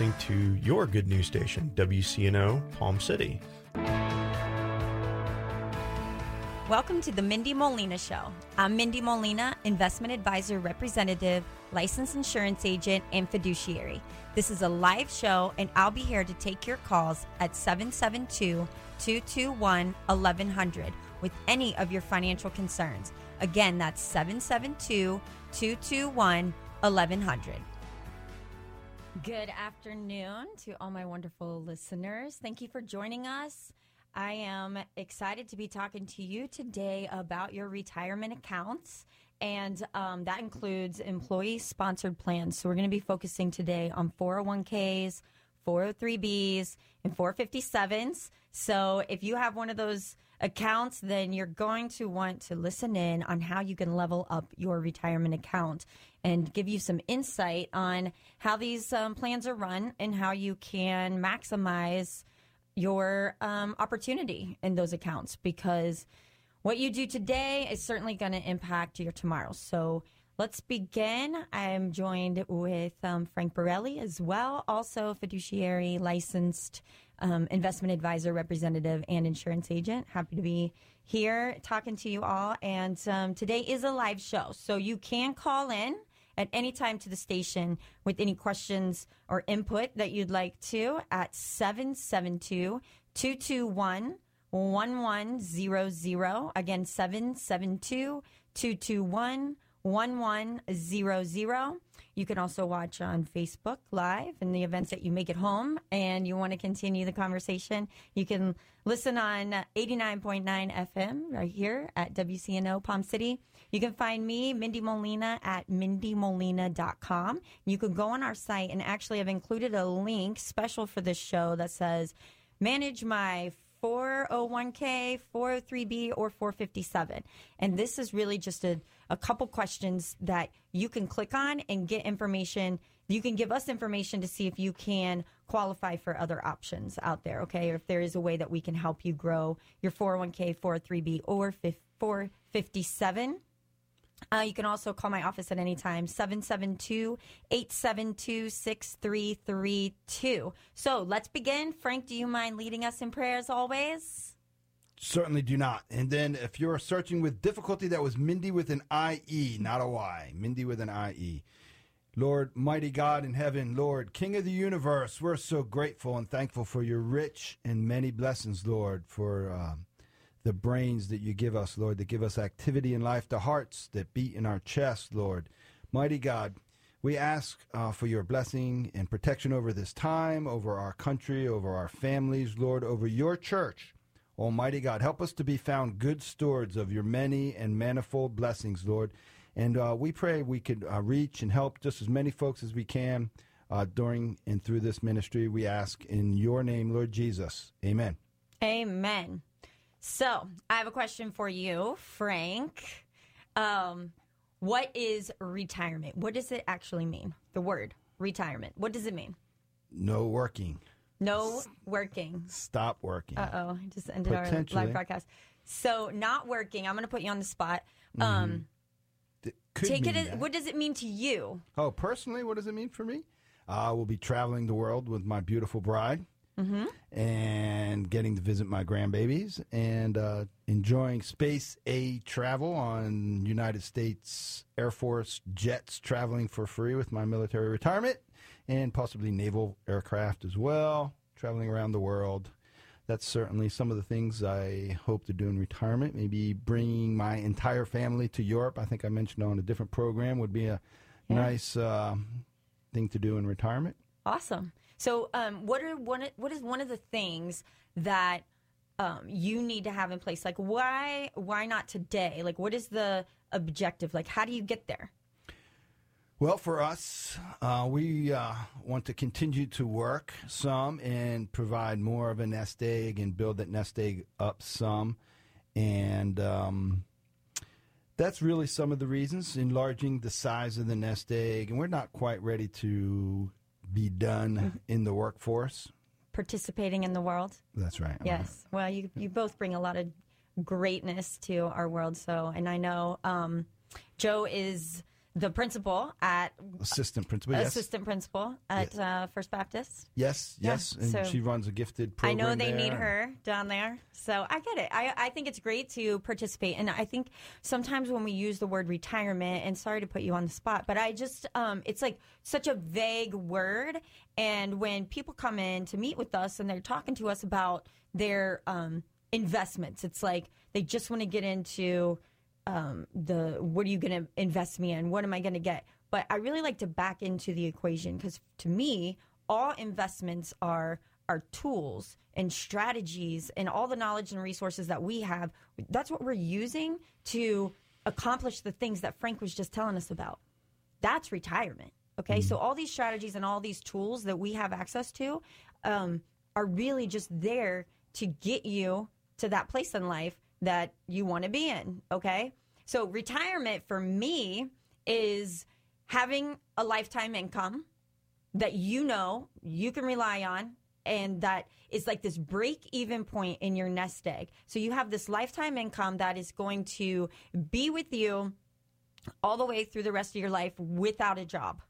listening to your good news station, WCNO Palm City. Welcome to the Mindy Molina Show. I'm Mindy Molina, investment advisor representative, licensed insurance agent, and fiduciary. This is a live show, and I'll be here to take your calls at 772-221-1100 with any of your financial concerns. Again, that's 772-221-1100. Good afternoon to all my wonderful listeners. Thank you for joining us. I am excited to be talking to you today about your retirement accounts, and that includes employee-sponsored plans. So we're going to be focusing today on 401ks, 403bs, and 457s. So if you have one of those accounts, then you're going to want to listen in on how you can level up your retirement account and give you some insight on how these plans are run and how you can maximize your opportunity in those accounts, because what you do today is certainly going to impact your tomorrow. So let's begin. I'm joined with Frank Borelli as well, also fiduciary, licensed investment advisor, representative, and insurance agent. Happy to be here talking to you all. And today is a live show, so you can call in at any time to the station with any questions or input that you'd like to at 772-221-1100. Again, 772-221-1100. You can also watch on Facebook Live in the events that you make at home and you want to continue the conversation. You can listen on 89.9 FM right here at WCNO Palm City. You can find me, Mindy Molina, at mindymolina.com. You can go on our site, and actually I've included a link special for this show that says, manage my 401k, 403b, or 457. And this is really just a couple questions that you can click on and get information. You can give us information to see if you can qualify for other options out there, okay? Or if there is a way that we can help you grow your 401k, 403b, or 457. You can also call my office at any time, 772-872-6332. So let's begin. Frank, do you mind leading us in prayer as always? Certainly do not. And then if you're searching with difficulty, that was Mindy with an I-E, not a Y. Mindy with an I-E. Lord, mighty God in heaven, Lord, King of the universe, we're so grateful and thankful for your rich and many blessings, Lord, for the brains that you give us, Lord, that give us activity in life, the hearts that beat in our chest, Lord. Mighty God, we ask for your blessing and protection over this time, over our country, over our families, Lord, over your church. Almighty God, help us to be found good stewards of your many and manifold blessings, Lord. And we pray we could reach and help just as many folks as we can during and through this ministry. We ask in your name, Lord Jesus. Amen. Amen. So I have a question for you, Frank. What is retirement? What does it actually mean? The word retirement. What does it mean? No working. No working. Stop working. Uh-oh. I just ended our live broadcast. So not working. I'm going to put you on the spot. Take it. What does it mean to you? Oh, personally, what does it mean for me? I will be traveling the world with my beautiful bride. Mm-hmm. And getting to visit my grandbabies and enjoying space age travel on United States Air Force jets, traveling for free with my military retirement, and possibly naval aircraft as well, traveling around the world. That's certainly some of the things I hope to do in retirement. Maybe bringing my entire family to Europe. I think I mentioned on a different program would be a nice thing to do in retirement. Awesome. So what is one of the things that you need to have in place? Like, why not today? Like, what is the objective? Like, how do you get there? Well, for us, we want to continue to work some and provide more of a nest egg and build that nest egg up some. And that's really some of the reasons, enlarging the size of the nest egg. And we're not quite ready to be done in the workforce. Participating in the world. That's right. Yes. Well, you both bring a lot of greatness to our world. So, and I know Joe is the principal at assistant principal. Yes. Assistant principal at First Baptist. Yes. Yeah, And so she runs a gifted program. I know they there. need her down there. So I get it. I think it's great to participate. And I think sometimes when we use the word retirement, and sorry to put you on the spot, but I just, it's like such a vague word. And when people come in to meet with us and they're talking to us about their investments, it's like they just want to get into what are you going to invest me in? What am I going to get? But I really like to back into the equation because to me, all investments are tools and strategies and all the knowledge and resources that we have. That's what we're using to accomplish the things that Frank was just telling us about. That's retirement. Okay. So all these strategies and all these tools that we have access to are really just there to get you to that place in life that you want to be in. Okay. So retirement for me is having a lifetime income that you know you can rely on, and that is like this break-even point in your nest egg. So you have this lifetime income that is going to be with you all the way through the rest of your life without a job.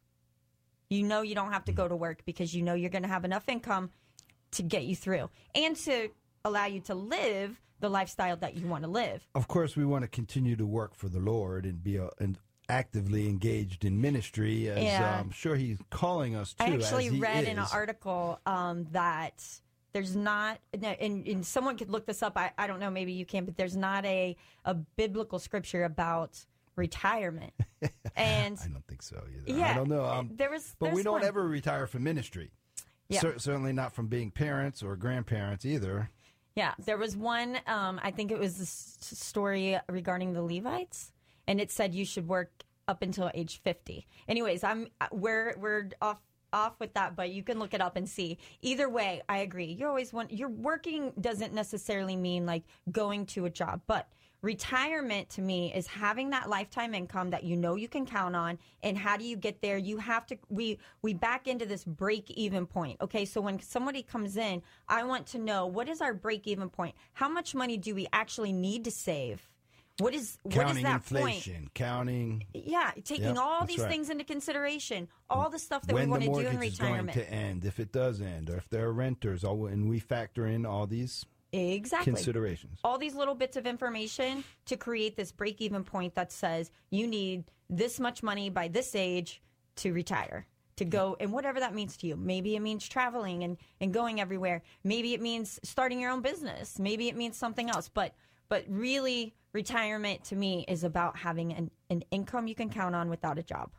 You know you don't have to go to work because you know you're going to have enough income to get you through and to allow you to live the lifestyle that you want to live. Of course, we want to continue to work for the Lord and be actively engaged in ministry, as I'm sure He's calling us to. I actually as he read is. in an article that there's not, and someone could look this up. I don't know, maybe you can, but there's not a biblical scripture about retirement. And I don't think so either. Yeah, I don't know. But we don't ever retire from ministry. Yeah. Certainly not from being parents or grandparents either. Yeah, there was one, I think it was this story regarding the Levites, and it said you should work up until age 50. Anyways, we're off with that, but you can look it up and see. Either way, I agree. You're working doesn't necessarily mean like going to a job, but retirement to me is having that lifetime income that you know you can count on. And how do you get there? You have to, we back into this break even point. Okay. So when somebody comes in, I want to know, what is our break even point? How much money do we actually need to save? What is that inflation, point? Counting. Yeah. Taking all these things into consideration, all the stuff that we want to do in retirement. When the mortgage is going to end, if it does end, or if there are renters, and we factor in all these considerations. All these little bits of information to create this break-even point that says you need this much money by this age to retire, to go, and whatever that means to you. Maybe it means traveling and going everywhere. Maybe it means starting your own business. Maybe it means something else. But really, retirement to me is about having an income you can count on without a job.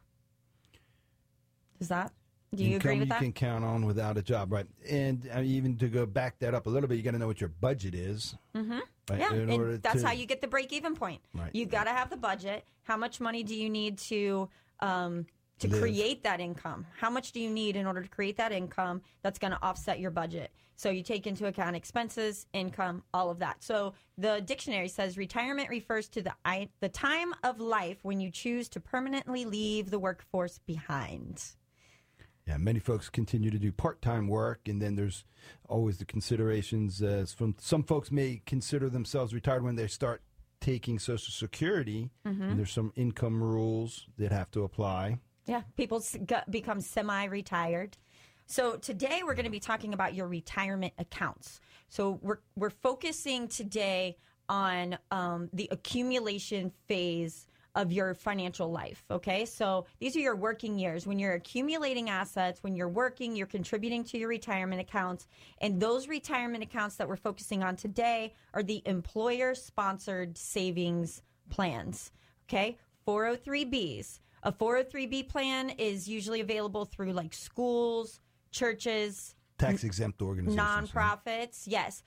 Do you agree with that? You can count on without a job, right? And even to go back that up a little bit, you got to know what your budget is. Mm-hmm. Right? Yeah, and that's how you get the break-even point. Right. You got to have the budget. How much money do you need to create that income? How much do you need in order to create that income that's going to offset your budget? So you take into account expenses, income, all of that. So the dictionary says retirement refers to the time of life when you choose to permanently leave the workforce behind. Yeah, many folks continue to do part-time work, and then there's always the considerations from some folks may consider themselves retired when they start taking Social Security, and there's some income rules that have to apply. Yeah, people become semi-retired. So today we're going to be talking about your retirement accounts. So we're focusing today on the accumulation phase of your financial life, okay? So these are your working years. When you're accumulating assets, when you're working, you're contributing to your retirement accounts. And those retirement accounts that we're focusing on today are the employer-sponsored savings plans, okay? 403Bs. A 403B plan is usually available through like schools, churches, tax-exempt organizations, nonprofits, yes.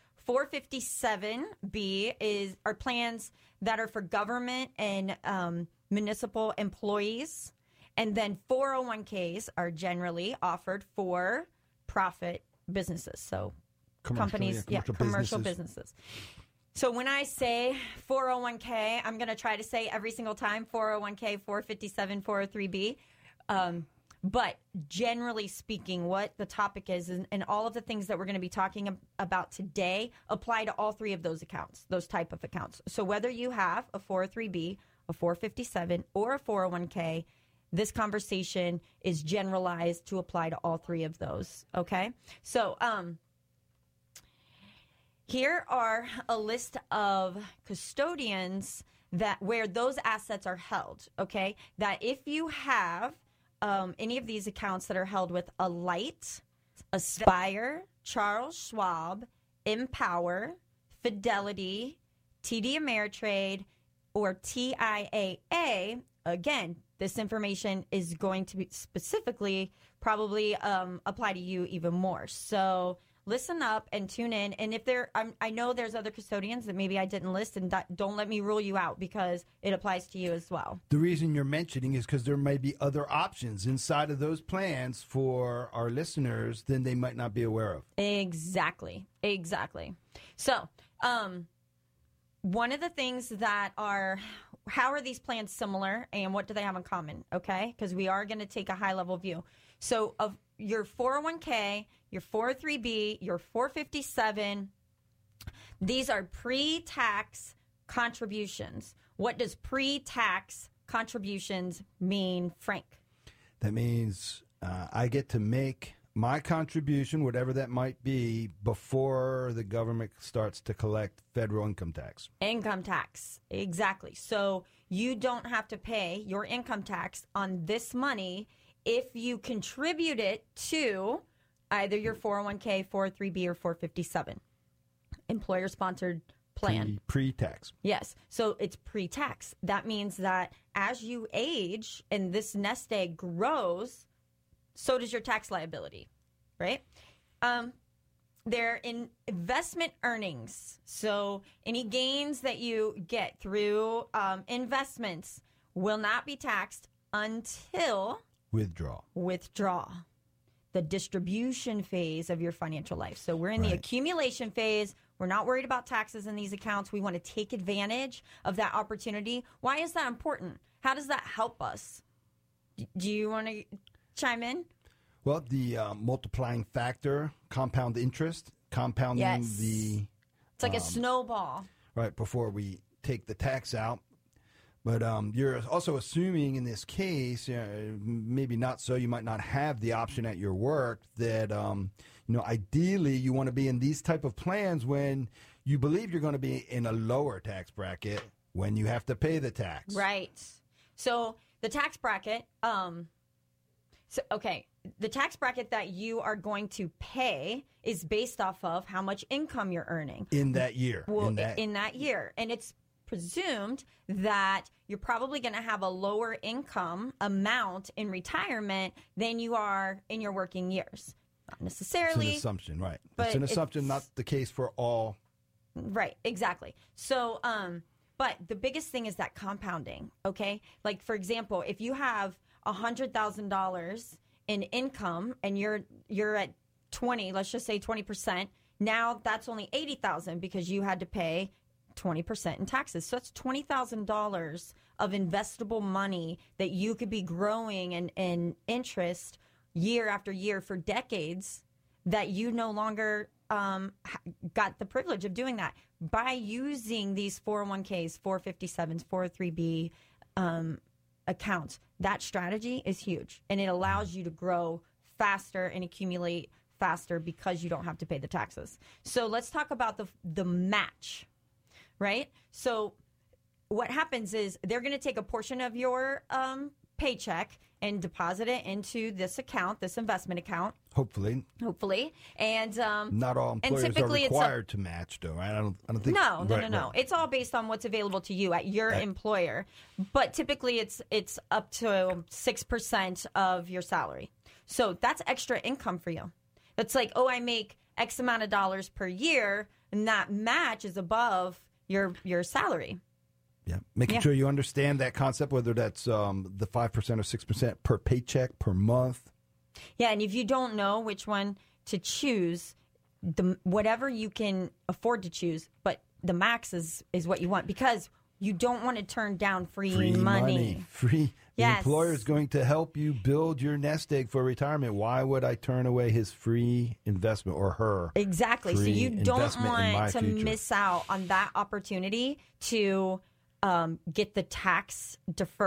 457B are plans that are for government and municipal employees. And then 401ks are generally offered for profit businesses. So companies, commercial businesses. So when I say 401k, I'm going to try to say every single time 401k, 457, 403B. But generally speaking, what the topic is and all of the things that we're going to be talking about today apply to all three of those accounts, those type of accounts. So whether you have a 403B, a 457, or a 401k, this conversation is generalized to apply to all three of those. Okay. So, here are a list of custodians where those assets are held. Okay. That if you have any of these accounts that are held with Alight, Aspire, Charles Schwab, Empower, Fidelity, TD Ameritrade, or TIAA, again, this information is going to be specifically probably apply to you even more. So listen up and tune in. And if I know there's other custodians that maybe I didn't list, and don't let me rule you out because it applies to you as well. The reason you're mentioning is because there may be other options inside of those plans for our listeners than they might not be aware of. Exactly. So, one of the things that how are these plans similar and what do they have in common? Okay. Because we are going to take a high level view. So of your 401k, your 403b, your 457, these are pre-tax contributions. What does pre-tax contributions mean, Frank? That means I get to make my contribution, whatever that might be, before the government starts to collect federal income tax. Income tax, exactly. So you don't have to pay your income tax on this money if you contribute it to either your 401k, 403b, or 457. Employer-sponsored plan. Pre-tax. Yes. So it's pre-tax. That means that as you age and this nest egg grows, so does your tax liability, right? They're in investment earnings. So any gains that you get through investments will not be taxed until withdraw. The distribution phase of your financial life. So we're in the accumulation phase. We're not worried about taxes in these accounts. We want to take advantage of that opportunity. Why is that important? How does that help us? Do you want to chime in? Well, the multiplying factor, compound interest, compounding It's like a snowball. Right, before we take the tax out. But you're also assuming in this case, maybe not so, you might not have the option at your work that, ideally you want to be in these type of plans when you believe you're going to be in a lower tax bracket when you have to pay the tax. Right. So the tax bracket, the tax bracket that you are going to pay is based off of how much income you're earning. In that year. In that year. And it's presumed that you're probably going to have a lower income amount in retirement than you are in your working years. Not necessarily. It's an assumption, right. It's an assumption, not the case for all. Right, exactly. So, but the biggest thing is that compounding, okay? Like, for example, if you have $100,000 in income and you're at 20, let's just say 20%, now that's only $80,000 because you had to pay 20% in taxes. So it's $20,000 of investable money that you could be growing in interest year after year for decades that you no longer got the privilege of doing that. By using these 401ks, 457s, 403b accounts, that strategy is huge. And it allows you to grow faster and accumulate faster because you don't have to pay the taxes. So let's talk about the match. Right? So what happens is they're going to take a portion of your paycheck and deposit it into this account, this investment account. Hopefully. And not all employers are required to match, though, right? I don't think. No. It's all based on what's available to you at your employer. But typically it's up to 6% of your salary. So that's extra income for you. That's like, I make X amount of dollars per year, and that match is above your salary. Yeah, making sure you understand that concept, whether that's the 5% or 6% per paycheck per month. Yeah, and if you don't know which one to choose, whatever you can afford to choose, but the max is what you want because you don't want to turn down free money. The employer is going to help you build your nest egg for retirement. Why would I turn away his free investment or her? Exactly. So you don't want to miss out on that opportunity to get the tax deferral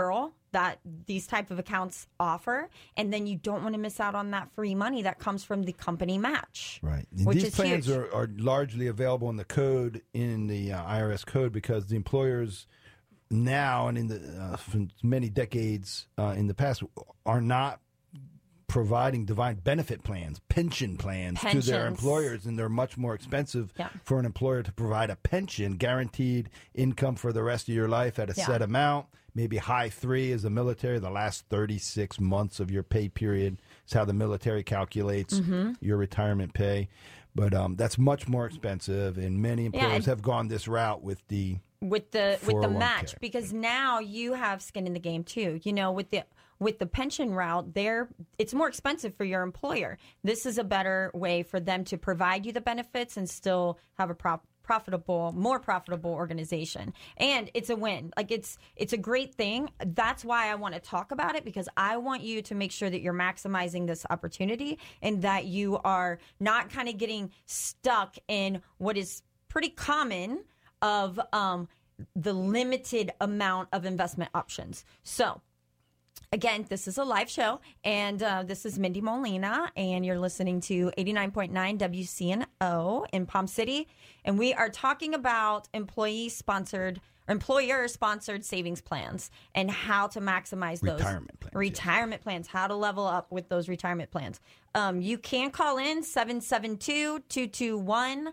that these type of accounts offer, and then you don't want to miss out on that free money that comes from the company match. Right. And which these is plans huge. are largely available in the code, in the IRS code, because the employers now and in the for many decades in the past are not providing defined benefit plans, pension plans to their employers, and they're much more expensive for an employer to provide a pension, guaranteed income for the rest of your life at a set amount. Maybe high 3 is the military. The last 36 months of your pay period is how the military calculates your retirement pay. But that's much more expensive, and many employers have gone this route with the match, because now you have skin in the game too. You know, with the pension route, it's more expensive for your employer. This is a better way for them to provide you the benefits and still have a more profitable organization. And it's a win. Like it's a great thing. That's why I want to talk about it, because I want you to make sure that you're maximizing this opportunity and that you are not kind of getting stuck in what is pretty common of the limited amount of investment options. So, again, this is a live show, and this is Mindy Molina, and you're listening to 89.9 WCNO in Palm City, and we are talking about employer-sponsored savings plans and how to maximize those. Retirement plans, how to level up with those retirement plans. You can call in 772-221-1100,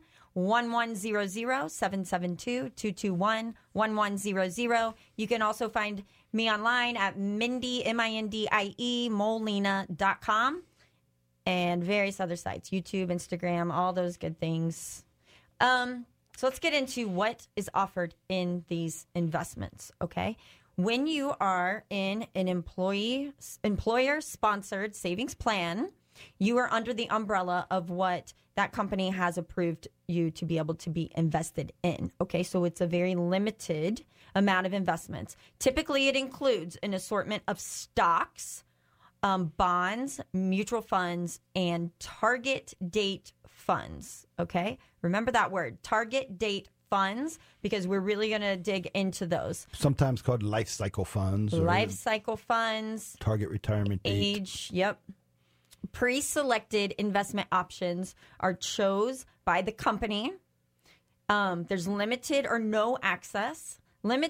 772-221-1100. You can also find me online at Mindy, MINDIE, Molina.com, and various other sites, YouTube, Instagram, all those good things. So let's get into what is offered in these investments, okay? When you are in an employer-sponsored savings plan, you are under the umbrella of what that company has approved you to be able to be invested in. Okay, so it's a very limited amount of investments. Typically, it includes an assortment of stocks, bonds, mutual funds, and target date funds. Okay, remember that word, target date funds, because we're really going to dig into those. Sometimes called life cycle funds. Life cycle funds. Target retirement date. Age, yep. Pre-selected investment options are chose by the company. There's limited or no access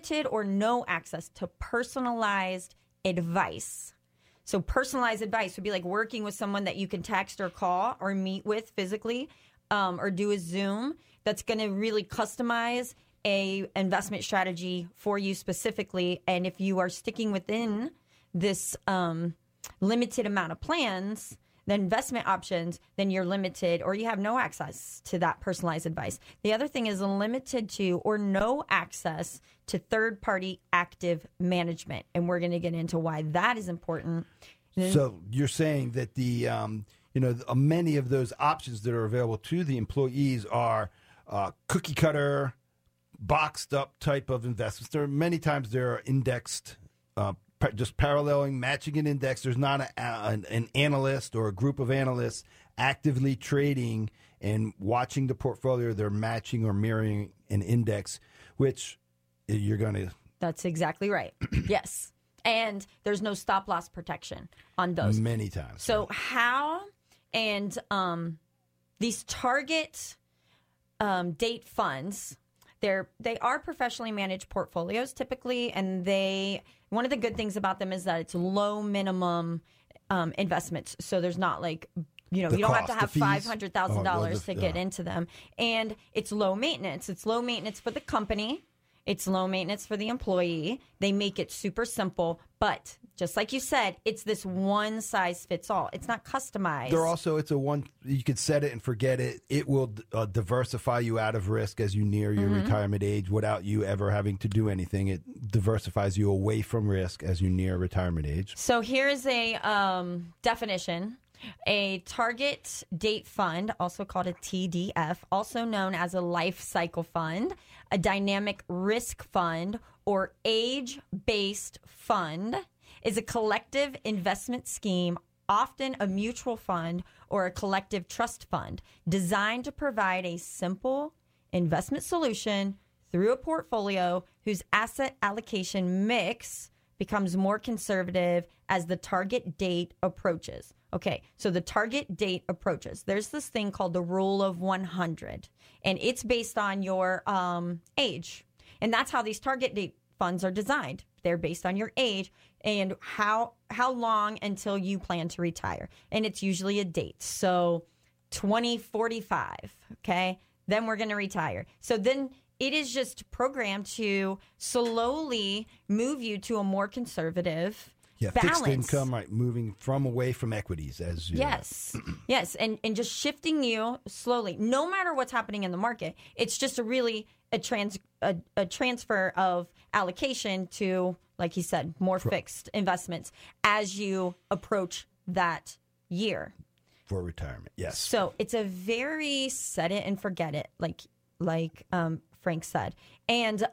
to personalized advice. So personalized advice would be like working with someone that you can text or call or meet with physically, or do a Zoom that's going to really customize a investment strategy for you specifically. And if you are sticking within this limited amount of plans, the investment options, then you're limited or you have no access to that personalized advice. The other thing is limited to or no access to third-party active management. And we're going to get into why that is important. So you're saying that the many of those options that are available to the employees are cookie cutter, boxed up type of investments. There are many times they're indexed, just paralleling, matching an index. There's not an analyst or a group of analysts actively trading and watching the portfolio. They're matching or mirroring an index, which you're going to... That's exactly right. Yes. And there's no stop loss protection on those. Many times. So how and these target date funds, they are professionally managed portfolios typically, and one of the good things about them is that it's low minimum investments. So there's not like, you don't have to have $500,000 to get into them. And it's low maintenance. It's low maintenance for the company. It's low maintenance for the employee. They make it super simple, but just like you said, it's this one size fits all. It's not customized. You could set it and forget it. It will diversify you out of risk as you near your retirement age without you ever having to do anything. It diversifies you away from risk as you near retirement age. So here's a definition. A target date fund, also called a TDF, also known as a life cycle fund, a dynamic risk fund, or age-based fund, is a collective investment scheme, often a mutual fund or a collective trust fund, designed to provide a simple investment solution through a portfolio whose asset allocation mix becomes more conservative as the target date approaches. Okay, so the target date approaches. There's this thing called the rule of 100, and it's based on your age. And that's how these target date funds are designed. They're based on your age and how long until you plan to retire. And it's usually a date. So 2045, okay? Then we're going to retire. So then it is just programmed to slowly move you to a more conservative balance. Fixed income, right? Moving away from equities as you yes, and just shifting you slowly. No matter what's happening in the market, it's just a transfer of allocation to, like he said, more fixed investments as you approach that year for retirement. Yes. So it's a very set it and forget it, like Frank said, and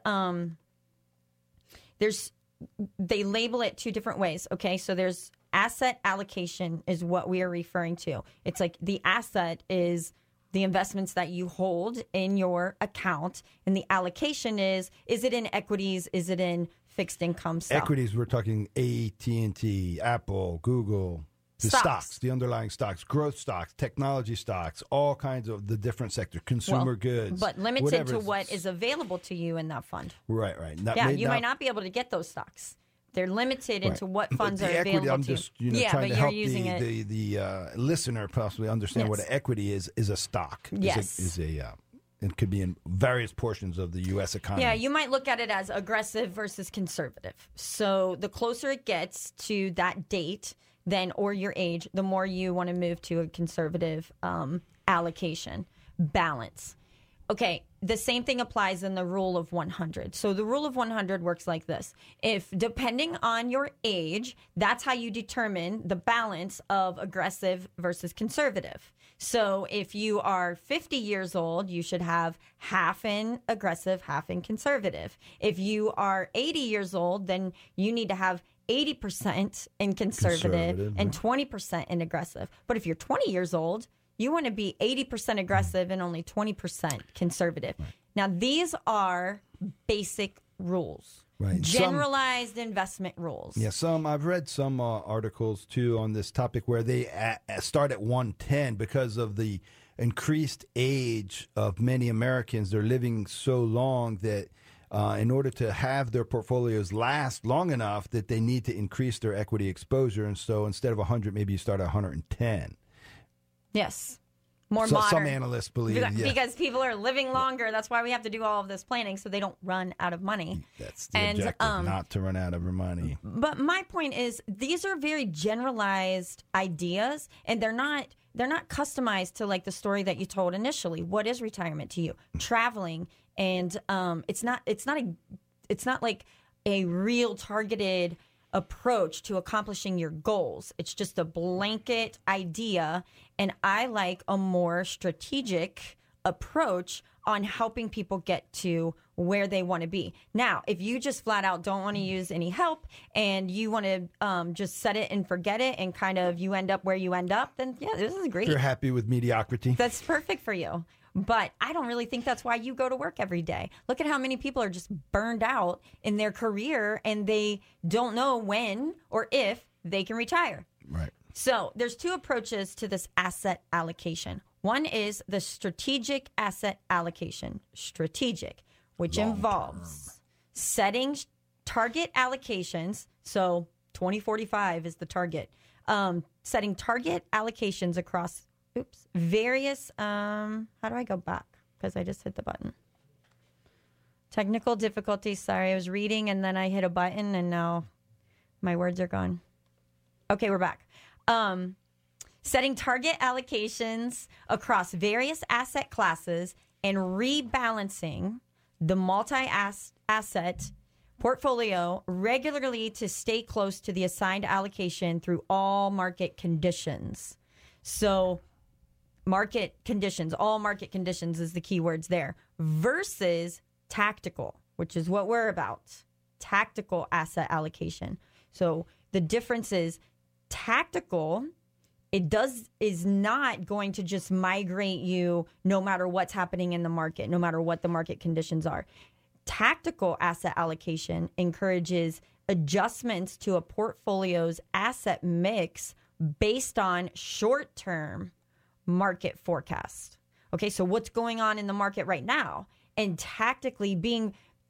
they label it two different ways. Okay, so there's asset allocation is what we are referring to. It's like the asset is the investments that you hold in your account, and the allocation is it in equities? Is it in fixed income stuff? Equities, we're talking AT&T, Apple, Google, the stocks, the underlying stocks, growth stocks, technology stocks, all kinds of the different sectors, consumer goods. But limited to what is available to you in that fund. Right. You might not be able to get those stocks. They're limited into what funds are available I'm to you. just trying to help the listener possibly understand what an equity is a stock. Yes. It could be in various portions of the U.S. economy. Yeah, you might look at it as aggressive versus conservative. So the closer it gets to that date, or your age, the more you want to move to a conservative allocation balance. Okay, the same thing applies in the rule of 100. So the rule of 100 works like this. If, depending on your age, that's how you determine the balance of aggressive versus conservative. So if you are 50 years old, you should have half in aggressive, half in conservative. If you are 80 years old, then you need to have 80% in conservative and 20% in aggressive. But if you're 20 years old, you want to be 80% aggressive and only 20% conservative. Right. Now, these are basic rules, right? Generalized investment rules. Yeah, I've read some articles, too, on this topic where they start at 110 because of the increased age of many Americans. They're living so long that in order to have their portfolios last long enough that they need to increase their equity exposure. And so instead of 100, maybe you start at 110. Yes. More modern. Some analysts believe, because people are living longer. That's why we have to do all of this planning so they don't run out of money. That's the objective, not to run out of money. But my point is, these are very generalized ideas, and they're not customized to like the story that you told initially. What is retirement to you? Traveling, and it's not like a real targeted approach to accomplishing your goals. It's just a blanket idea, and I like a more strategic approach on helping people get to where they want to be. Now, if you just flat out don't want to use any help and you want to just set it and forget it and kind of you end up where you end up, then yeah, this is great. If you're happy with mediocrity. That's perfect for you. But I don't really think that's why you go to work every day. Look at how many people are just burned out in their career and they don't know when or if they can retire. Right. So there's two approaches to this asset allocation. One is the strategic asset allocation, which involves setting target allocations. So 2045 is the target. Setting target allocations across various, how do I go back? Because I just hit the button. Technical difficulties. Sorry, I was reading and then I hit a button and now my words are gone. Okay, we're back. Setting target allocations across various asset classes and rebalancing the multi-asset portfolio regularly to stay close to the assigned allocation through all market conditions. So all market conditions is the key words there, versus tactical, which is what we're about, tactical asset allocation. So the difference is tactical, is not going to just migrate you no matter what's happening in the market, no matter what the market conditions are. Tactical asset allocation encourages adjustments to a portfolio's asset mix based on short-term market forecast. Okay, so what's going on in the market right now, and tactically being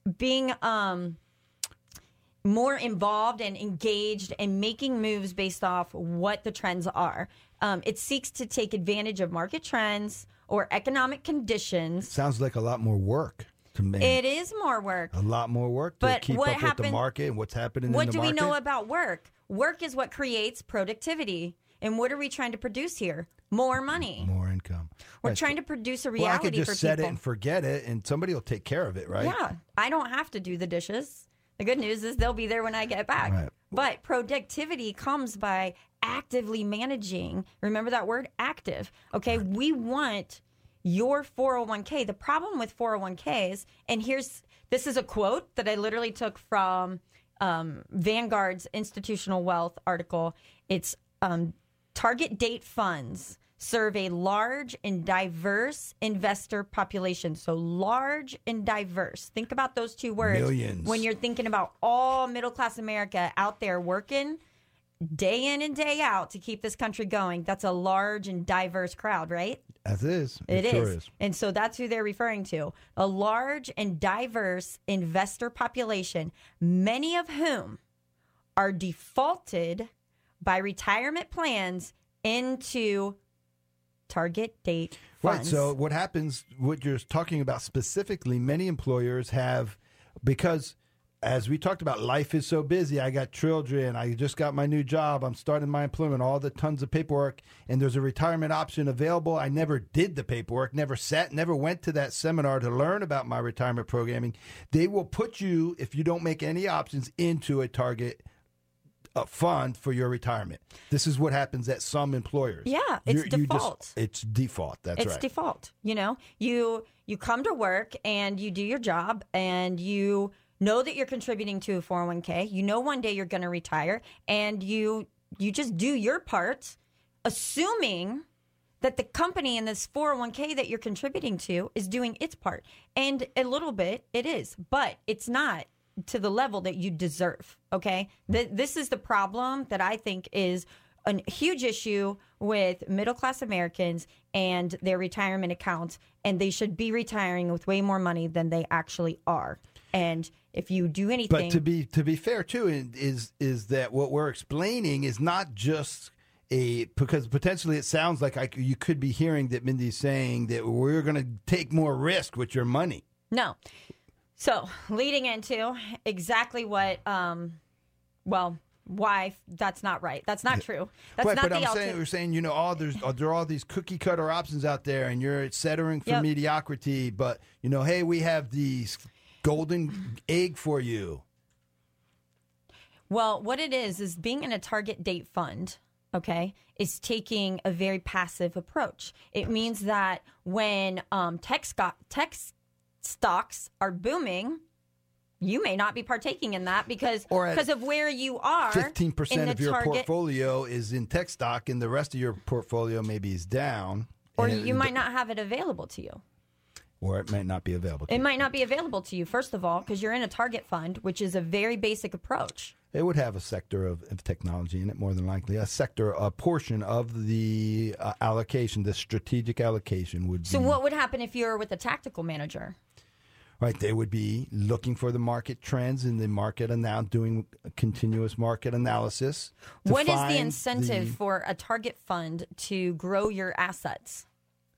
more involved and engaged and making moves based off what the trends are. It seeks to take advantage of market trends or economic conditions. Sounds like a lot more work to me. It is more work. A lot more work to keep up with the market and what's happening in the market. What do we know about work? Work is what creates productivity. And what are we trying to produce here? More money. More income. We're trying to produce a reality for people. I could just set it and forget it, and somebody will take care of it, right? Yeah. I don't have to do the dishes. The good news is they'll be there when I get back. Right. But productivity comes by actively managing. Remember that word? Active. Okay. Right. We want your 401k. The problem with 401ks, and this is a quote that I literally took from Vanguard's Institutional Wealth article. It's target date funds serve a large and diverse investor population. So large and diverse. Think about those two words. Millions. When you're thinking about all middle-class America out there working day in and day out to keep this country going. That's a large and diverse crowd, right? As is. It sure is. And so that's who they're referring to. A large and diverse investor population, many of whom are defaulted by retirement plans into target date funds. Right. So what happens, what you're talking about specifically, many employers have, because as we talked about, life is so busy. I got children. I just got my new job. I'm starting my employment, all the tons of paperwork, and there's a retirement option available. I never did the paperwork, never went to that seminar to learn about my retirement programming. They will put you, if you don't make any options, into a target fund for your retirement. This is what happens at some employers. Yeah, it's default. It's default. That's right. It's default. You know, you come to work and you do your job and you know that you're contributing to a 401k. You know one day you're going to retire, and you just do your part, assuming that the company in this 401k that you're contributing to is doing its part. And a little bit it is, but it's not to the level that you deserve, okay? This is the problem that I think is a huge issue with middle-class Americans and their retirement accounts, and they should be retiring with way more money than they actually are. And if you do anything... But to be fair, too, is that what we're explaining is not just because potentially it sounds like you could be hearing that Mindy's saying that we're going to take more risk with your money. No. So, leading into exactly what, why that's not right. That's not true. That's right, not but the we're saying, you know, there are all these cookie cutter options out there, and you're settling for mediocrity. But you know, hey, we have these golden egg for you. Well, what it is being in a target date fund. Okay, is taking a very passive approach. It means that when tech stocks are booming, you may not be partaking in that because of where you are. 15% of your portfolio is in tech stock, and the rest of your portfolio maybe is down. Or you might not have it available to you. Or it might not be available to you. It might not be available to you, first of all, because you're in a target fund, which is a very basic approach. It would have a sector of technology in it, more than likely. A portion of the allocation, the strategic allocation would be. So what would happen if you were with a tactical manager? Right, they would be looking for the market trends in the market and now doing continuous market analysis. What is the incentive for a target fund to grow your assets?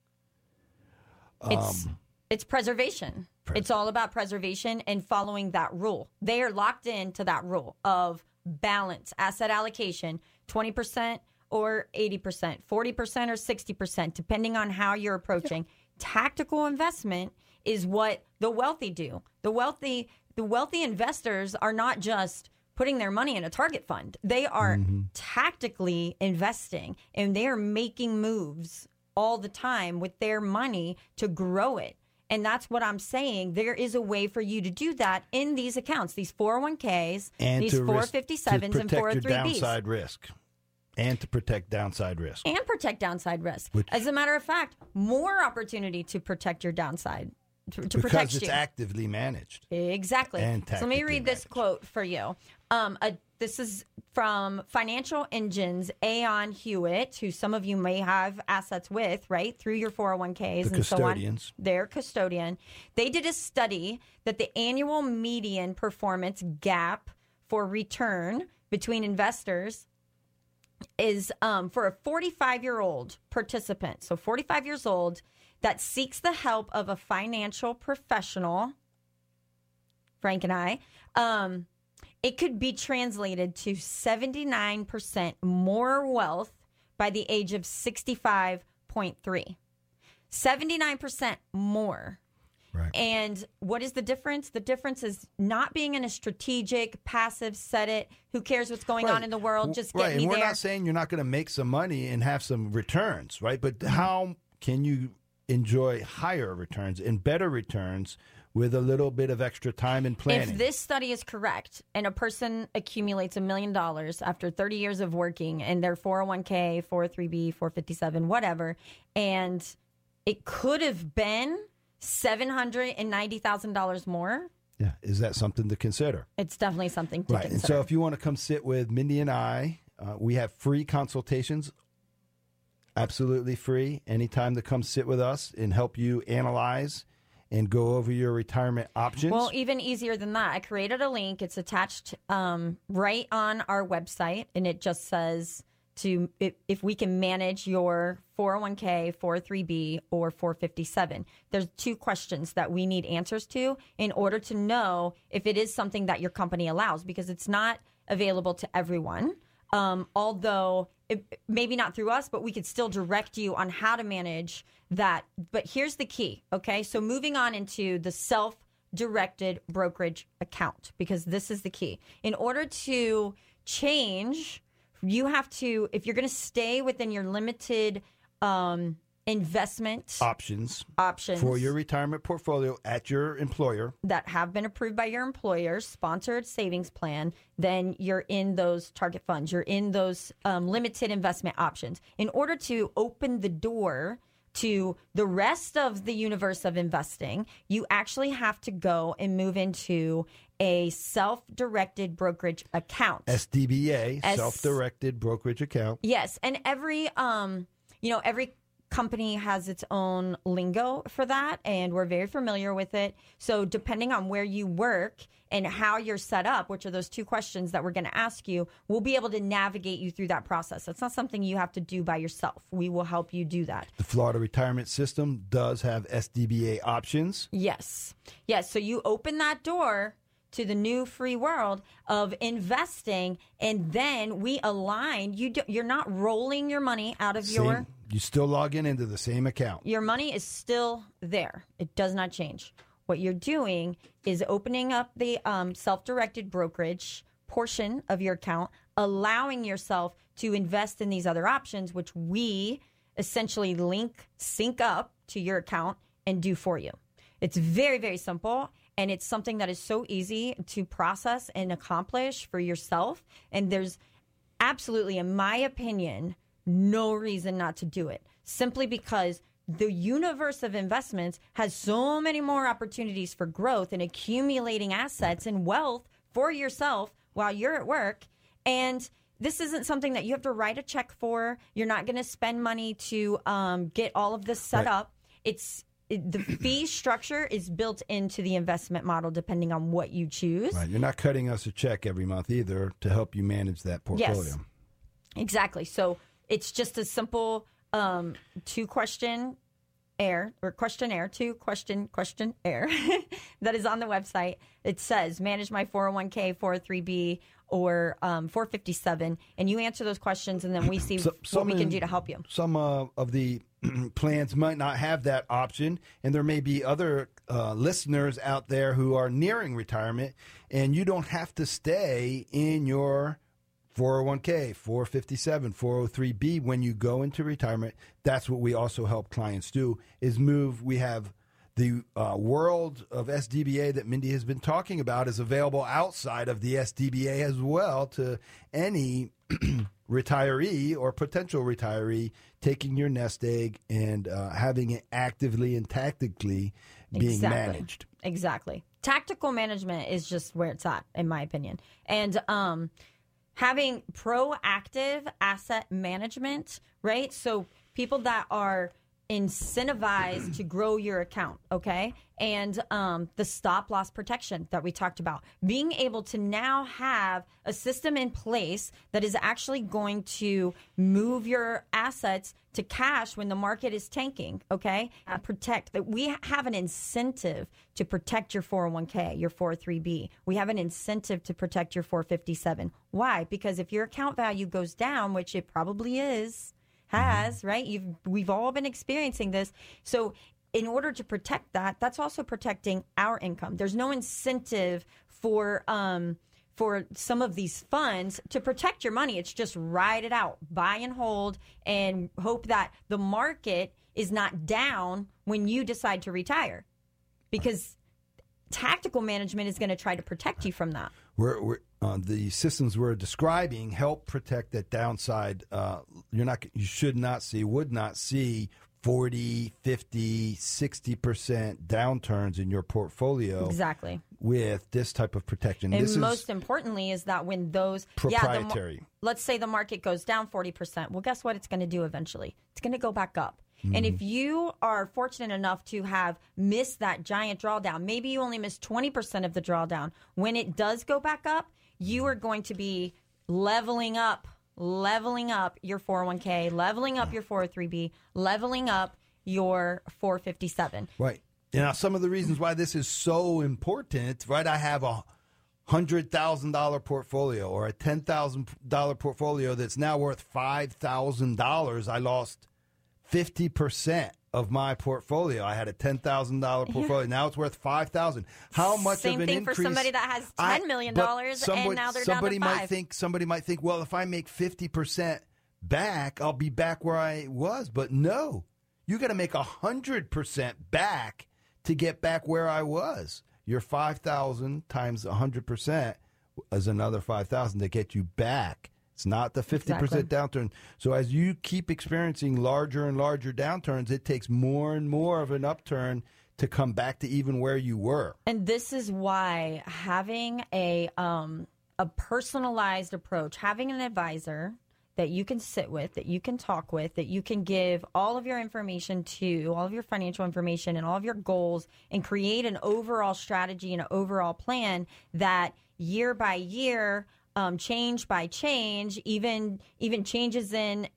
It's preservation. It's all about preservation and following that rule. They are locked into that rule of balance, asset allocation, 20% or 80%, 40% or 60%, depending on how you're approaching. Tactical investment is what the wealthy do. The wealthy investors are not just putting their money in a target fund. They are tactically investing, and they are making moves all the time with their money to grow it. And that's what I'm saying. There is a way for you to do that in these accounts, these 401ks, and these 457s and 403bs. Your downside risk. And to protect downside risk. And protect downside risk. As a matter of fact, more opportunity to protect your downside protect because it's you. actively managed. Exactly. And So let me tactically read this managed. quote for you. This is from Financial Engines, Aon Hewitt, who some of you may have assets with, right, through your 401ks The and so on. custodians. Their custodian. They did a study that the annual median performance gap for return between investors is for a 45-year-old participant, so 45 years old, that seeks the help of a financial professional, Frank and I, it could be translated to 79% more wealth by the age of 65.3. 79% more. Right. And what is the difference? The difference is not being in a strategic, passive, set it, who cares what's going on in the world, just get right. me And we're there. not saying you're not going to make some money and have some returns, right? But how can you enjoy higher returns and better returns with a little bit of extra time and planning? If this study is correct and a person accumulates $1 million after 30 years of working in their 401k, 403b, 457, whatever, and it could have been $790,000 more, Yeah, is that something to consider? it's definitely something to Right. And consider. so if you want to come sit with Mindy and I, we have free consultations, absolutely free, anytime to come sit with us and help you analyze and go over your retirement options. Well, even easier than that, I created a link. It's attached right on our website, and it just says if we can manage your 401k, 403b, or 457. There's 2 questions that we need answers to in order to know if it is something that your company allows, because it's not available to everyone. Although maybe not through us, but we could still direct you on how to manage that. But here's the key. Okay. So moving on into the self-directed brokerage account, because this is the key. In order to change, you have to, if you're going to stay within your limited investment options options for your retirement portfolio at your employer. that have been approved by your employer's sponsored savings plan, then you're in those target funds. You're in those limited investment options. In order to open the door to the rest of the universe of investing, you actually have to go and move into a self-directed brokerage account. SDBA, self-directed brokerage account. Yes, and every every company has its own lingo for that, and we're very familiar with it. So depending on where you work and how you're set up, which are those 2 questions that we're going to ask you, we'll be able to navigate you through that process. It's not something you have to do by yourself. We will help you do that. The Florida retirement system does have SDBA options. Yes. Yes. So you open that door to the new free world of investing, and then we align. You're not rolling your money out of your... You still log into the same account. Your money is still there. It does not change. What you're doing is opening up the self-directed brokerage portion of your account, allowing yourself to invest in these other options, which we essentially sync up to your account and do for you. It's very, very simple. And it's something that is so easy to process and accomplish for yourself. And there's absolutely, in my opinion, no reason not to do it. Simply because the universe of investments has so many more opportunities for growth and accumulating assets and wealth for yourself while you're at work. And this isn't something that you have to write a check for. You're not going to spend money to get all of this set up. The fee structure is built into the investment model depending on what you choose. Right. You're not cutting us a check every month either to help you manage that portfolio. Yes, exactly. So it's just a simple 2-questionnaire that is on the website. It says, manage my 401k, 403b, or 457. And you answer those questions, and then we see what we can do to help you. Some of the plans might not have that option, and there may be other listeners out there who are nearing retirement, and you don't have to stay in your 401k, 457, 403b when you go into retirement. That's what we also help clients do, is move. We have the world of SDBA that Mindy has been talking about is available outside of the SDBA as well to any retiree or potential retiree taking your nest egg and having it actively and tactically being managed. Exactly. Tactical management is just where it's at, in my opinion. And having proactive asset management, right? So people that are incentivized to grow your account, okay? And the stop loss protection that we talked about. Being able to now have a system in place that is actually going to move your assets to cash when the market is tanking, okay? Protect. We have an incentive to protect your 401k, your 403b. We have an incentive to protect your 457. Why? Because if your account value goes down, which it probably right? We've all been experiencing this. So in order to protect that, that's also protecting our income. There's no incentive for some of these funds to protect your money. It's just ride it out, buy and hold, and hope that the market is not down when you decide to retire. Because tactical management is going to try to protect you from that. The systems we're describing help protect that downside. Would not see 40, 50, 60% downturns in your portfolio. Exactly. With this type of protection. And most importantly is that when those proprietary. Let's say the market goes down 40%. Well, guess what it's going to do eventually? It's going to go back up. And if you are fortunate enough to have missed that giant drawdown, maybe you only missed 20% of the drawdown. When it does go back up, you are going to be leveling up your 401k, leveling up your 403b, leveling up your 457. Right. Now, some of the reasons why this is so important, right? I have a $100,000 portfolio or a $10,000 portfolio that's now worth $5,000. I lost 50% of my portfolio. I had a $10,000 portfolio. Now it's worth $5,000. How much Same of an thing increase? For somebody that has $10 million and now they're down to 5. Somebody might think, well, if I make 50% back, I'll be back where I was. But no, you got to make 100% back to get back where I was. Your 5,000 times 100% is another 5,000 to get you back. It's not the 50% downturn. So as you keep experiencing larger and larger downturns, it takes more and more of an upturn to come back to even where you were. And this is why having a personalized approach, having an advisor that you can sit with, that you can talk with, that you can give all of your information to, all of your financial information and all of your goals, and create an overall strategy and an overall plan that year by year, change by change, even changes in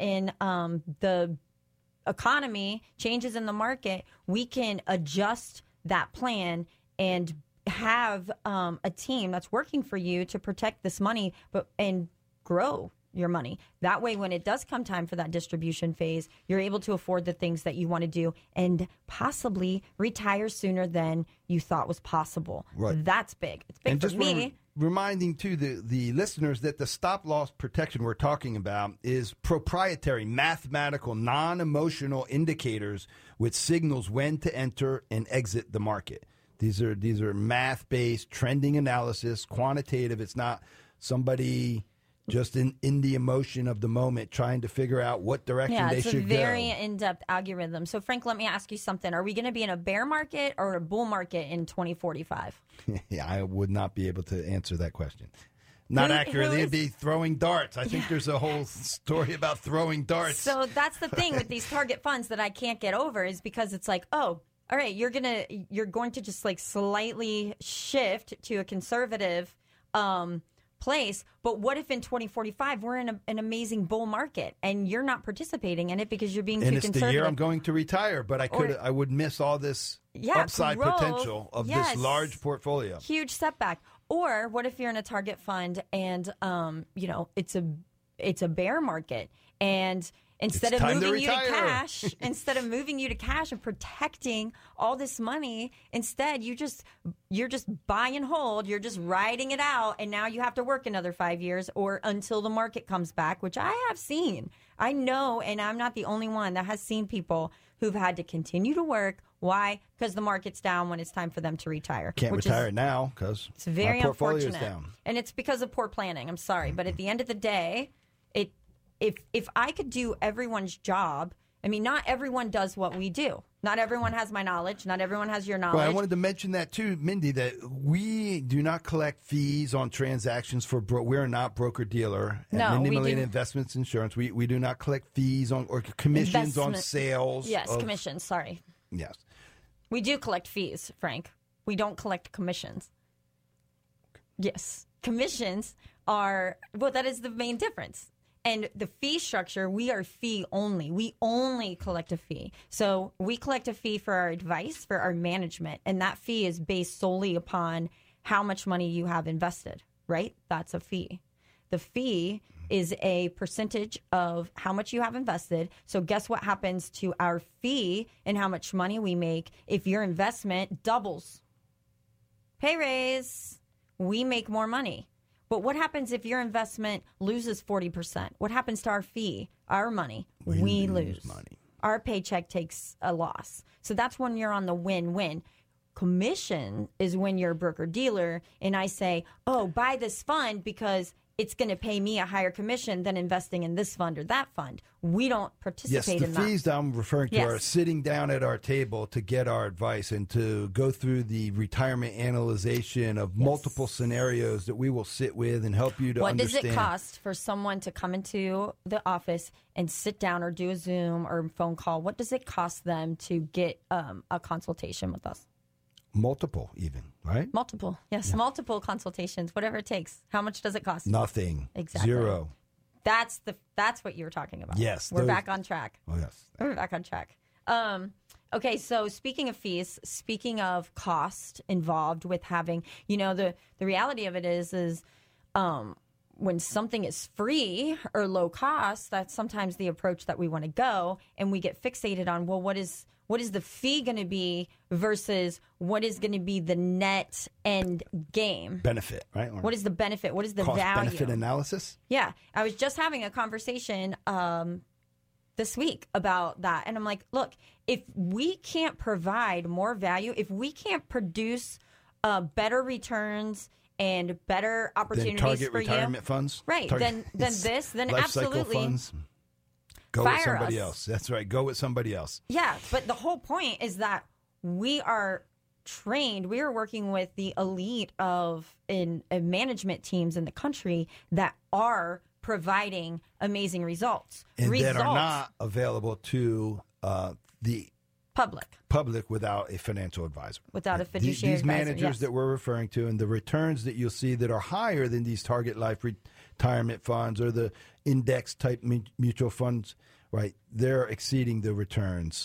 the economy, changes in the market, we can adjust that plan and have a team that's working for you to protect this money, and grow your money. That way, when it does come time for that distribution phase, you're able to afford the things that you want to do and possibly retire sooner than you thought was possible. Right. That's big. It's big for me. Reminding to the listeners that the stop loss protection we're talking about is proprietary, mathematical, non-emotional indicators which signals when to enter and exit the market. These are math-based trending analysis, quantitative. It's not somebody just in the emotion of the moment trying to figure out what direction they should go. Yeah, it's a very in-depth algorithm. So, Frank, let me ask you something. Are we going to be in a bear market or a bull market in 2045? Yeah, I would not be able to answer that question. Not accurately. It'd be throwing darts. I think there's a whole story about throwing darts. So that's the thing with these target funds that I can't get over, is because it's like, oh, all right, you're going to just like slightly shift to a conservative place, but what if in 2045 we're in an amazing bull market and you're not participating in it because you're being too conservative? And it's the year I'm going to retire, but I would miss all this upside growth, potential of this large portfolio. Huge setback. Or what if you're in a target fund and it's a bear market, and instead of moving you to cash and protecting all this money, instead you're just buy and hold, you're just riding it out, and now you have to work another 5 years or until the market comes back, which I have seen. I know, and I'm not the only one that has seen people who've had to continue to work. Why? Because the market's down when it's time for them to retire. Can't retire now because it's very my portfolio's unfortunate. Down. And it's because of poor planning. I'm sorry, but at the end of the day, if I could do everyone's job I mean, not everyone does what we do. Not everyone has my knowledge. Not everyone has your knowledge. Well, I wanted to mention that too, Mindy, that we do not collect fees on transactions for we're not broker-dealer at No, Mindy we Molina do. Investments Insurance. We do not collect fees on or commissions on sales. Yes, commissions. Sorry. Yes. We do collect fees, Frank. We don't collect commissions. Yes. Commissions are, well, that is the main difference. And the fee structure, we are fee only. We only collect a fee. So we collect a fee for our advice, for our management. And that fee is based solely upon how much money you have invested, right? That's a fee. The fee is a percentage of how much you have invested. So guess what happens to our fee and how much money we make if your investment doubles? Pay raise. We make more money. But what happens if your investment loses 40%? What happens to our fee, our money? We lose money. Our paycheck takes a loss. So that's when you're on the win-win. Commission is when you're a broker-dealer and I say, oh, buy this fund because it's going to pay me a higher commission than investing in this fund or that fund. We don't participate in that. Yes, the fees that I'm referring to are sitting down at our table to get our advice and to go through the retirement analyzation of multiple scenarios that we will sit with and help you to understand. What does it cost for someone to come into the office and sit down or do a Zoom or phone call? What does it cost them to get a consultation with us? Multiple even, right? Multiple, yes. Yeah. Multiple consultations, whatever it takes. How much does it cost? Nothing. Exactly. Zero. That's what you were talking about. Yes. We're back on track. Oh, yes. We're back on track. Okay, so speaking of fees, speaking of cost involved with having, the reality of it is when something is free or low cost, that's sometimes the approach that we want to go, and we get fixated on, well, what is the fee going to be versus what is going to be the net end game? Benefit, right? Or what is the benefit? What is the value? Cost-benefit analysis? Yeah. I was just having a conversation this week about that. And I'm like, look, if we can't provide more value, if we can't produce better returns and better opportunities target for retirement funds? Right. Then life absolutely. Cycle funds. Go with somebody else. That's right. Go with somebody else. Yeah, but the whole point is that we are trained. We are working with the elite of management teams in the country that are providing amazing results. And that are not available to the public without a financial advisor. Without a fiduciary advisor. These managers that we're referring to and the returns that you'll see that are higher than these target life retirement funds or the index type mutual funds, right? They're exceeding the returns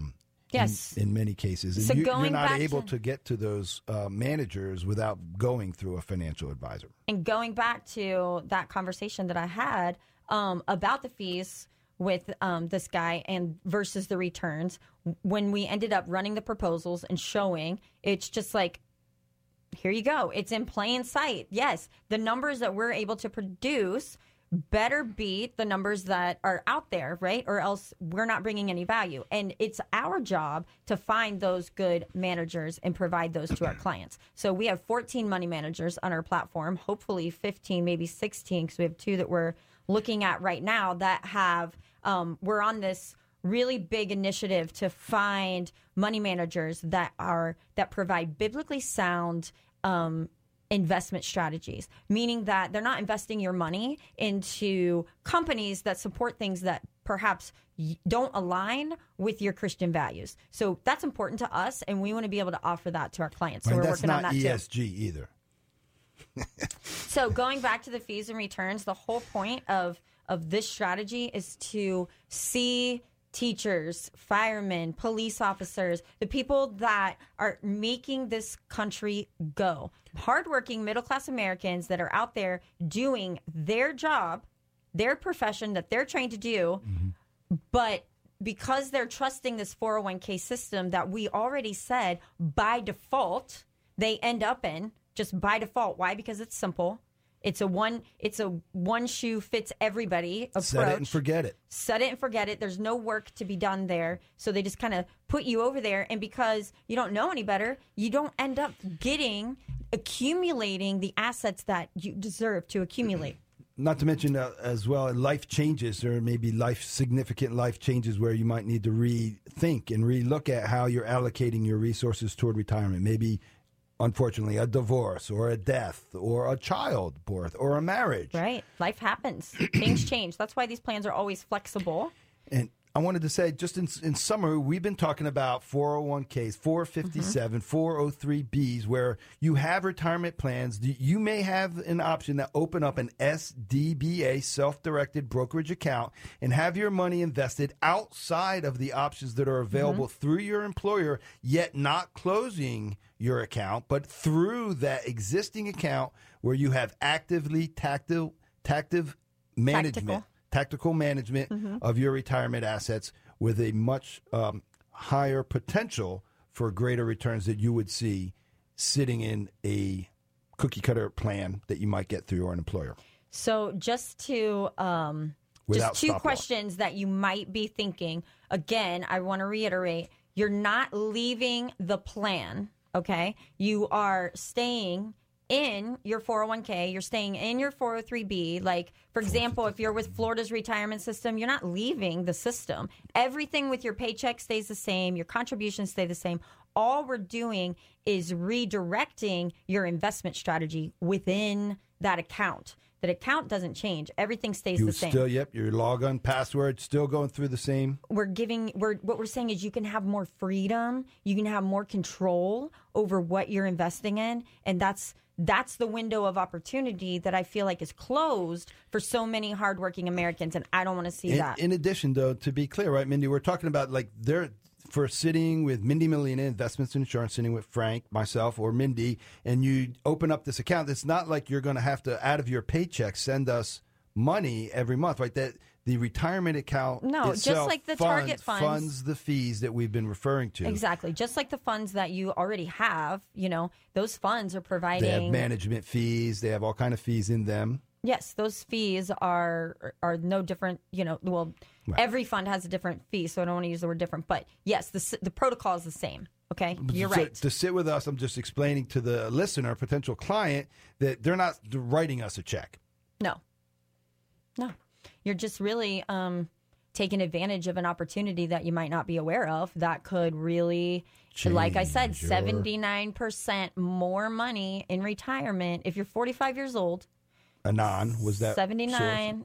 in many cases. And so you're not able to get to those managers without going through a financial advisor. And going back to that conversation that I had about the fees with this guy and versus the returns, when we ended up running the proposals and showing, it's just like, here you go. It's in plain sight. Yes, the numbers that we're able to produce better beat the numbers that are out there, right? Or else we're not bringing any value. And it's our job to find those good managers and provide those to our clients. So we have 14 money managers on our platform, hopefully 15, maybe 16, because we have 2 that we're looking at right now that have, we're on this really big initiative to find money managers that provide biblically sound investment strategies, meaning that they're not investing your money into companies that support things that perhaps don't align with your Christian values. So that's important to us, and we want to be able to offer that to our clients. So we're working on that too. That's not ESG either. So going back to the fees and returns, the whole point of this strategy is to see teachers, firemen, police officers, the people that are making this country go. Hardworking middle-class Americans that are out there doing their job, their profession that they're trained to do, but because they're trusting this 401k system that we already said by default they end up in, just by default. Why? Because it's simple. It's a one shoe fits everybody approach. Set it and forget it. Set it and forget it. There's no work to be done there. So they just kind of put you over there. And because you don't know any better, you don't end up accumulating the assets that you deserve to accumulate. not to mention as well, life changes. There may be significant life changes where you might need to rethink and relook at how you're allocating your resources toward retirement. Maybe, unfortunately, a divorce or a death or a childbirth or a marriage. Right. Life happens. Things change. That's why these plans are always flexible. And I wanted to say, just in summary, we've been talking about 401ks, 457, 403bs, where you have retirement plans. You may have an option to open up an SDBA, self-directed brokerage account, and have your money invested outside of the options that are available through your employer, yet not closing your account, but through that existing account where you have tactical management. Tactical management of your retirement assets with a much higher potential for greater returns that you would see sitting in a cookie cutter plan that you might get through your employer. So just to just two questions that you might be thinking. Again, I want to reiterate, you're not leaving the plan, okay? You are staying in your 401k, you're staying in your 403b. Like, for example, if you're with Florida's retirement system, you're not leaving the system. Everything with your paycheck stays the same. Your contributions stay the same. All we're doing is redirecting your investment strategy within that account. That account doesn't change. Everything stays the same. Your login password still going through the same. What we're saying is you can have more freedom. You can have more control over what you're investing in. And that's the window of opportunity that I feel like is closed for so many hardworking Americans. And I don't want to see that. In addition, though, to be clear, right, Mindy, we're talking about like for sitting with Mindy Molina, Investments and Insurance, sitting with Frank, myself, or Mindy, and you open up this account. It's not like you're going to have to, out of your paycheck, send us money every month, right? That the retirement account just like the target funds the fees that we've been referring to. Exactly. Just like the funds that you already have, those funds are providing. They have management fees. They have all kind of fees in them. Yes, those fees are no different. Every fund has a different fee, so I don't want to use the word different. But yes, the protocol is the same. Okay, you're right. To sit with us, I'm just explaining to the listener, potential client, that they're not writing us a check. No. You're just really taking advantage of an opportunity that you might not be aware of that could really, like I said, 79% more money in retirement if you're 45 years old. Anon, was that 79?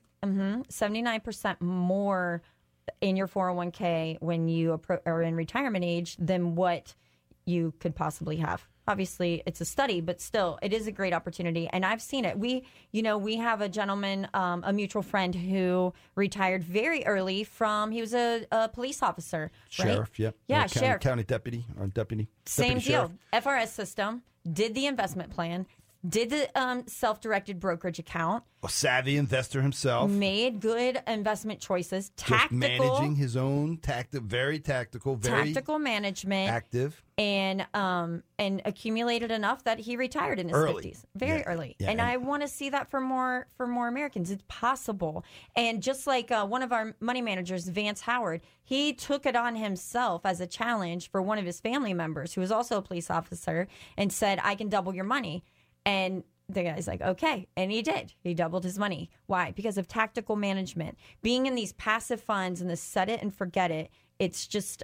79% more in your 401k when you are in retirement age than what you could possibly have. Obviously, it's a study, but still, it is a great opportunity. And I've seen it. We have a gentleman, a mutual friend who retired very early he was a police officer. Sheriff, right? Yep. Yeah, sheriff. County deputy or deputy. Same deputy deal. Sheriff. FRS system, did the investment plan, did the self-directed brokerage account. A savvy investor himself. Made good investment choices. Tactical. Just managing his own very tactical management. Active. And accumulated enough that he retired in his 50s. Very early. Yeah, and I want to see that for more Americans. It's possible. And just like one of our money managers, Vance Howard, he took it on himself as a challenge for one of his family members, who was also a police officer, and said, I can double your money. And the guy's like, okay. And he did. He doubled his money. Why? Because of tactical management. Being in these passive funds and the set it and forget it, it's just,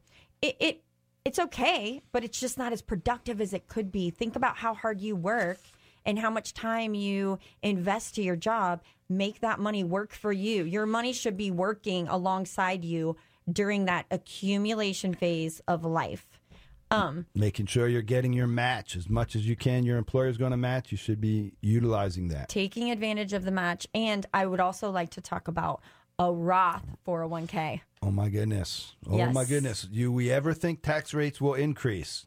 it's okay, but it's just not as productive as it could be. Think about how hard you work and how much time you invest to your job. Make that money work for you. Your money should be working alongside you during that accumulation phase of life. Making sure you're getting your match as much as you can. Your employer's going to match. You should be utilizing that. Taking advantage of the match. And I would also like to talk about a Roth 401k. Oh, my goodness. Oh, yes. My goodness. Do we ever think tax rates will increase?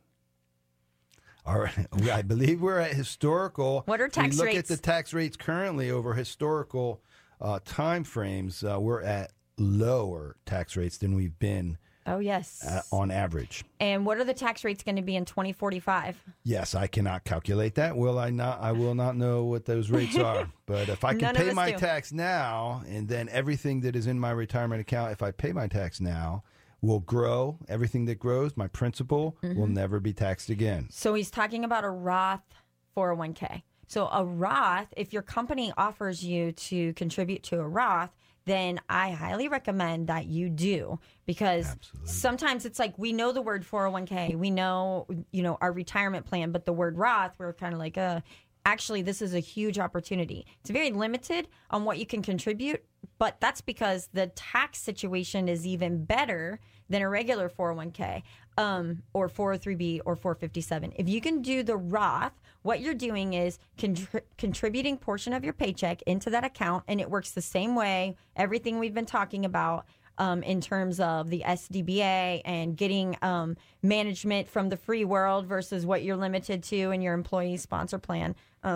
All right. I believe we're at historical. What are tax rates? We look at the tax rates currently over historical time frames. We're at lower tax rates than we've been. Oh, yes. On average. And what are the tax rates going to be in 2045? Yes, I cannot calculate that. Will I not? I will not know what those rates are. But if I can pay my tax now, and then everything that is in my retirement account, if I pay my tax now, will grow. Everything that grows, my principal, will never be taxed again. So he's talking about a Roth 401k. So a Roth, if your company offers you to contribute to a Roth, then I highly recommend that you do, because sometimes it's like we know the word 401k, we know, our retirement plan, but the word Roth, we're kind of like, actually, this is a huge opportunity. It's very limited on what you can contribute, but that's because the tax situation is even better than a regular 401k or 403b or 457. If you can do the Roth, what you're doing is contributing portion of your paycheck into that account, and it works the same way, everything we've been talking about in terms of the SDBA and getting management from the free world versus what you're limited to in your employee sponsor plan.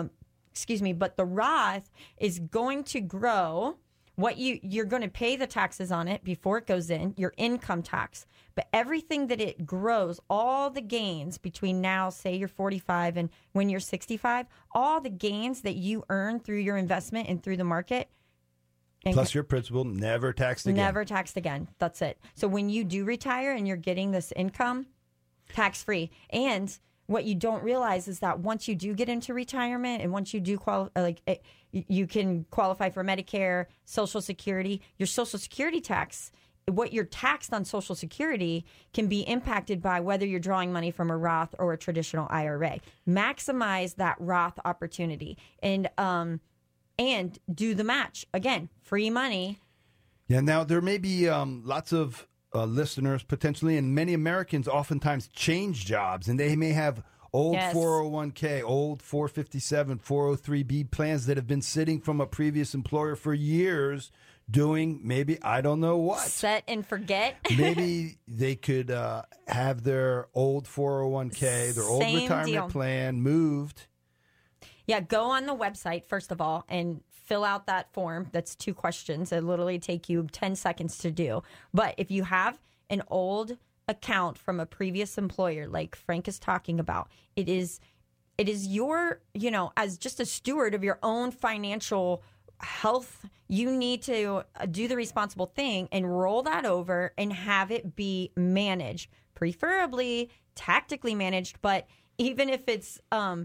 But the Roth is going to grow what you're going to pay the taxes on it before it goes in, your income tax. But everything that it grows, all the gains between now, say you're 45 and when you're 65, all the gains that you earn through your investment and through the market. Plus your principal, never taxed again. Never taxed again. That's it. So when you do retire and you're getting this income, tax-free. And what you don't realize is that once you do get into retirement and once you do you can qualify for Medicare, Social Security, your Social Security tax, what you're taxed on Social Security can be impacted by whether you're drawing money from a Roth or a traditional IRA. Maximize that Roth opportunity and do the match. Again, free money. Yeah, now there may be lots of listeners potentially, and many Americans oftentimes change jobs, and they may have old 401k, old 457, 403b plans that have been sitting from a previous employer for years doing maybe, I don't know what. Set and forget. Maybe they could have their old 401k, their old retirement plan moved. Yeah, go on the website, first of all, and fill out that form. That's 2 questions. It literally take you 10 seconds to do. But if you have an old account from a previous employer, like Frank is talking about, it is your, as just a steward of your own financial health, you need to do the responsible thing and roll that over and have it be managed, preferably tactically managed. But even if it's,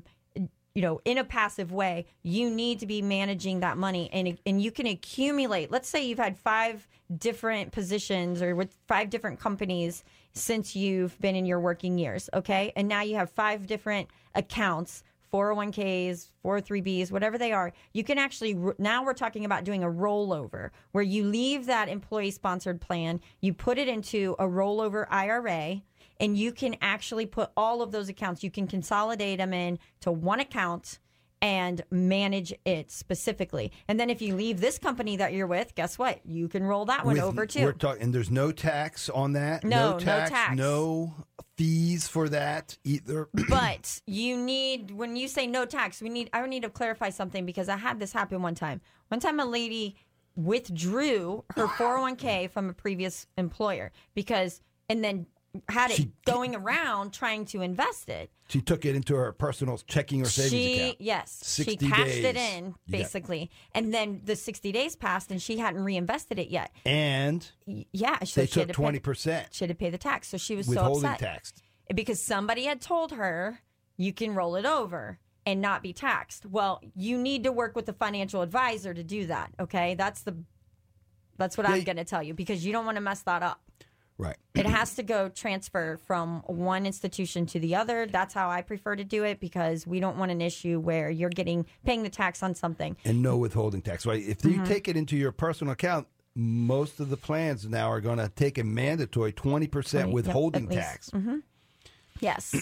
in a passive way, you need to be managing that money, and you can accumulate. Let's say you've had 5 different positions or with 5 different companies since you've been in your working years, okay? And now you have 5 different accounts, 401ks, 403bs, whatever they are. You can actually, now we're talking about doing a rollover where you leave that employee-sponsored plan, you put it into a rollover IRA, and you can actually put all of those accounts, you can consolidate them into one account and manage it specifically. And then if you leave this company that you're with, guess what? You can roll that one over too. And there's no tax on that? No tax. No fees for that either. But you need, when you say no tax, I would need to clarify something, because I had this happen one time. One time a lady withdrew her 401k from a previous employer and then had it going around trying to invest it. She took it into her personal checking or savings account. Yes. She cashed it in, basically. And then the 60 days passed, and she hadn't reinvested it yet. And so they took 20%. She had to pay the tax. So she was so withholding upset. Tax. Because somebody had told her, you can roll it over and not be taxed. Well, you need to work with a financial advisor to do that, okay? That's what I'm going to tell you, because you don't want to mess that up. Right. It has to go transfer from one institution to the other. That's how I prefer to do it, because we don't want an issue where you're paying the tax on something. And no withholding tax, right? If you take it into your personal account, most of the plans now are going to take a mandatory 20% withholding tax. Mm-hmm. Yes.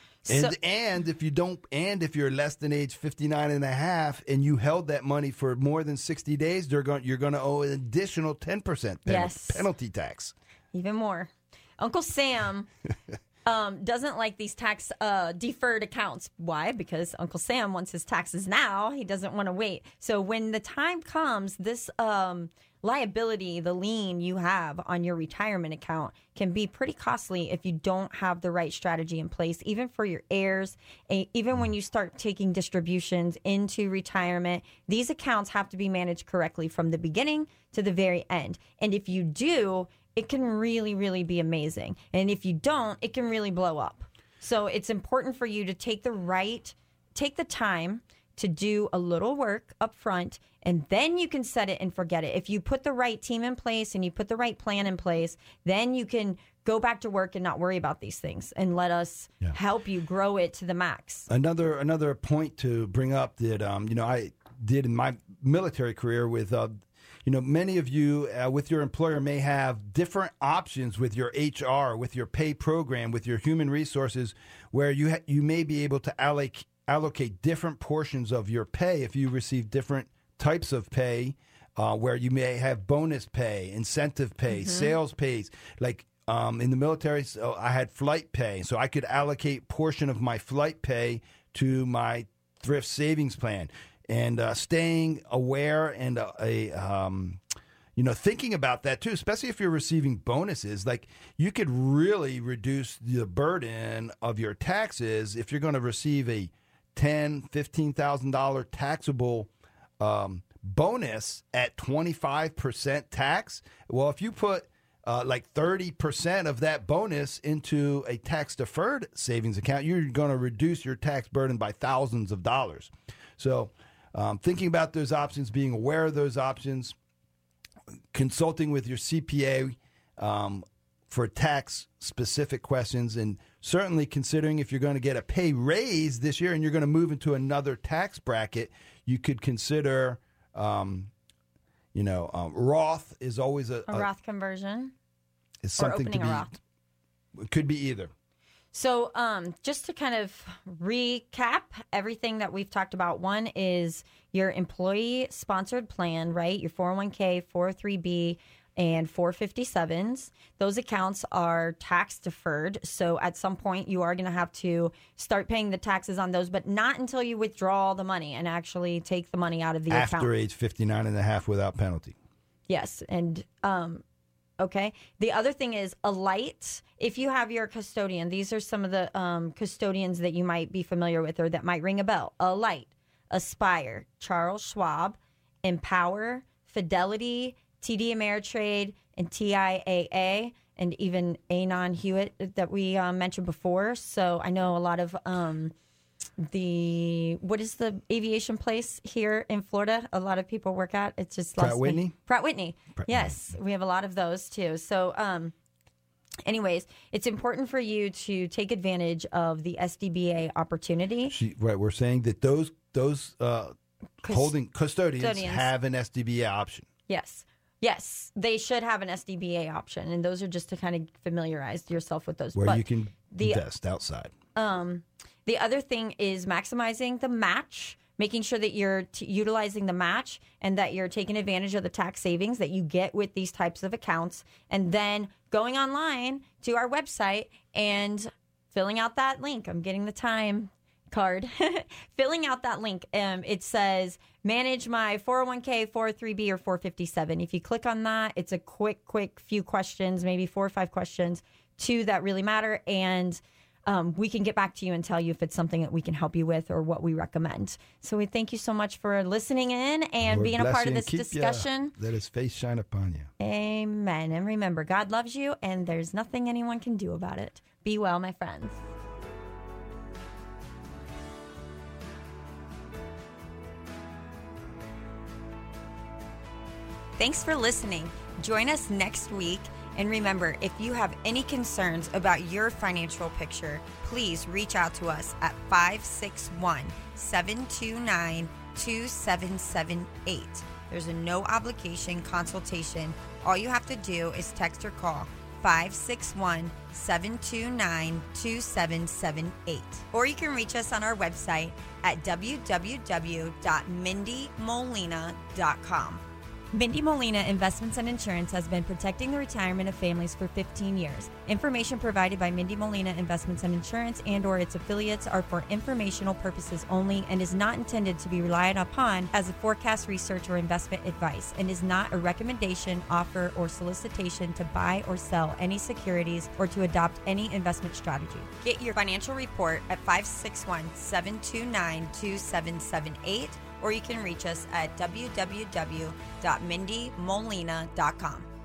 And if you're less than age 59 and a half and you held that money for more than 60 days, you're going to owe an additional 10% penalty tax. Even more. Uncle Sam doesn't like these tax deferred accounts. Why? Because Uncle Sam wants his taxes now. He doesn't want to wait. So when the time comes, this liability, the lien you have on your retirement account, can be pretty costly if you don't have the right strategy in place, even for your heirs. Even when you start taking distributions into retirement, these accounts have to be managed correctly from the beginning to the very end. And if you do, it can really, really be amazing. And if you don't, it can really blow up. So it's important for you to take the time to do a little work up front, and then you can set it and forget it. If you put the right team in place and you put the right plan in place, then you can go back to work and not worry about these things, and let us help you grow it to the max. Another point to bring up that I did in my military career with many of you with your employer may have different options with your HR, with your pay program, with your human resources, where you may be able to allocate different portions of your pay if you receive different types of pay, where you may have bonus pay, incentive pay, sales pays. Like in the military, so I had flight pay, so I could allocate portion of my flight pay to my thrift savings plan. And staying aware and thinking about that too, especially if you're receiving bonuses, like you could really reduce the burden of your taxes if you're going to receive a $10,000, $15,000 taxable bonus at 25% tax. Well, if you put like 30% of that bonus into a tax-deferred savings account, you're going to reduce your tax burden by thousands of dollars. So thinking about those options, being aware of those options, consulting with your CPA for tax-specific questions, and certainly considering if you're going to get a pay raise this year and you're going to move into another tax bracket, you could consider, Roth is always a Roth conversion. Is something or opening to be. A Roth. It could be either. So just to kind of recap everything that we've talked about, one is your employee-sponsored plan, right? Your 401k, 403b, and 457s. Those accounts are tax-deferred. So at some point, you are going to have to start paying the taxes on those, but not until you withdraw the money and actually take the money out of the account. After age 59 and a half without penalty. Yes, and okay. The other thing is Alight. If you have your custodian, these are some of the custodians that you might be familiar with or that might ring a bell. Alight, Aspire, Charles Schwab, Empower, Fidelity, TD Ameritrade, and TIAA, and even Anon Hewitt that we mentioned before. So I know a lot of what is the aviation place here in Florida? A lot of people work at. It's just Pratt Whitney. Pratt Whitney. Yes, we have a lot of those too. So, anyways, it's important for you to take advantage of the SDBA opportunity. Right, we're saying that those holding custodians have an SDBA option. Yes, they should have an SDBA option, and those are just to kind of familiarize yourself with those. Where you can invest outside. The other thing is maximizing the match, making sure that you're utilizing the match and that you're taking advantage of the tax savings that you get with these types of accounts, and then going online to our website and filling out that link. I'm getting the time card. Filling out that link. It says manage my 401k, 403b, or 457. If you click on that, it's a quick few questions, maybe 4 or 5 questions, 2 that really matter, and we can get back to you and tell you if it's something that we can help you with or what we recommend. So we thank you so much for listening in and Lord being a bless part you of and this keep discussion. Let his face shine upon you. Amen. And remember, God loves you, and there's nothing anyone can do about it. Be well, my friends. Thanks for listening. Join us next week. And remember, if you have any concerns about your financial picture, please reach out to us at 561-729-2778. There's a no obligation consultation. All you have to do is text or call 561-729-2778. Or you can reach us on our website at www.mindymolina.com. Mindy Molina Investments and Insurance has been protecting the retirement of families for 15 years. Information provided by Mindy Molina Investments and Insurance and or its affiliates are for informational purposes only and is not intended to be relied upon as a forecast, research, or investment advice, and is not a recommendation, offer, or solicitation to buy or sell any securities or to adopt any investment strategy. Get your financial report at 561-729-2778, or you can reach us at www.mindymolina.com.